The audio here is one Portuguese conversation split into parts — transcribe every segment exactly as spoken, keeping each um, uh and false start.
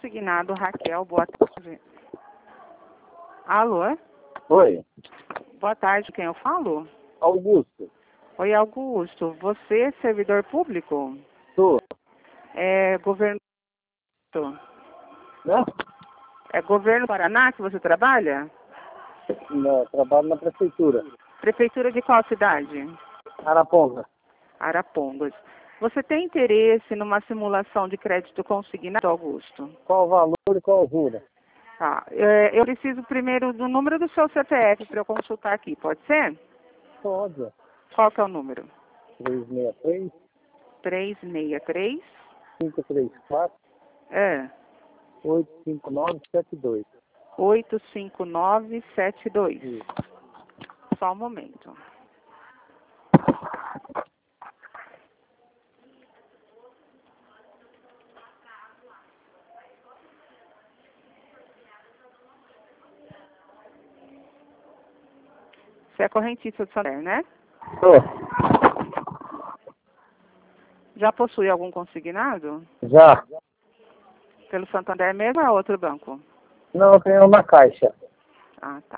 consignado Raquel, boa tarde. Alô? Oi, Boa tarde, quem eu falo? Augusto. Oi, Augusto. Você é servidor público? Sou. É governo... Né? É governo Paraná que você trabalha? Não, trabalho na prefeitura. Prefeitura de qual cidade? Araponga. Arapongas. Você tem interesse numa simulação de crédito consignado, Augusto? Qual o valor e qual a jura? Tá. É, eu preciso primeiro do número do seu C P F para eu consultar aqui, pode ser? Pode. Qual que é o número? três seis três, três seis três, cinco três quatro, é, oito cinco nove sete dois. oito cinco nove sete dois. Isso. Só um momento. Você é correntista do Santander, né? Sou. Já possui algum consignado? Já. Pelo Santander mesmo ou é outro banco? Não, eu tenho uma caixa. Ah, tá.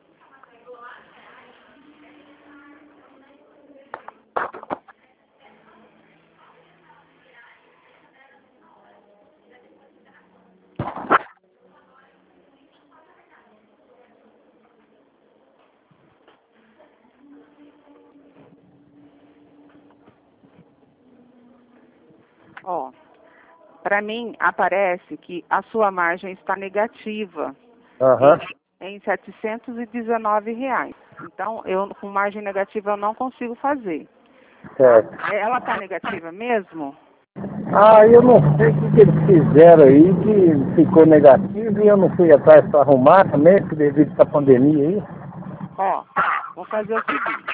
Ó, para mim aparece que a sua margem está negativa Aham. em setecentos e dezenove reais. Então, eu com margem negativa eu não consigo fazer. Certo. Ela está negativa mesmo? Ah, eu não sei o que, que eles fizeram aí, que ficou negativo e eu não fui atrás para arrumar também, que devido a essa pandemia aí. Ó, vou fazer o seguinte.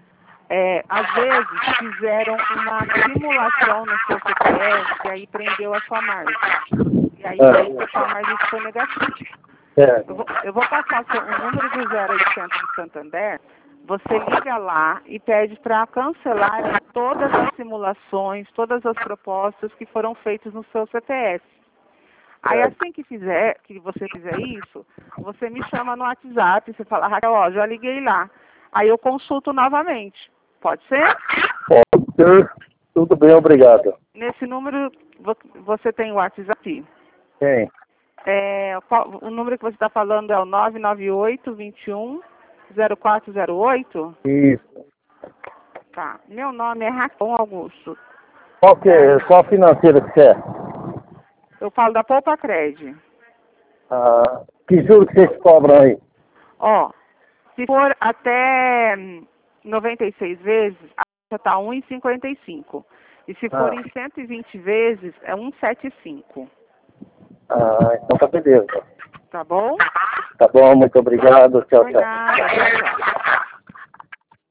É, às vezes fizeram uma simulação no seu C P F e aí prendeu a sua margem. E aí por isso a sua margem ficou negativa. Certo. Eu vou, eu vou passar o, seu, o número do zero oitocentos do Santander. Você liga lá e pede para cancelar todas as simulações, todas as propostas que foram feitas no seu C P F. Aí assim que fizer, que você fizer isso, você me chama no WhatsApp, você fala, Raquel, ó, já liguei lá. Aí eu consulto novamente. Pode ser? Pode ser. Tudo bem, obrigado. Nesse número vo- você tem o WhatsApp? Tem. É, qual- o número que você está falando é o nove nove oito, dois um, zero quatro zero oito? Isso. Tá. Meu nome é Raquel Augusto. Qual que é, qual financeira que você é? Eu falo da Poupa Cred. Ah, que juro que vocês cobram aí? Ó, se for até hum, noventa e seis vezes, a taxa está um vírgula cinquenta e cinco. E se for Ah. em cento e vinte vezes, é um vírgula setenta e cinco. Ah, então tá beleza. Tá bom? Tá bom, muito obrigado. Tchau, Por tchau. nada. Tchau, tchau.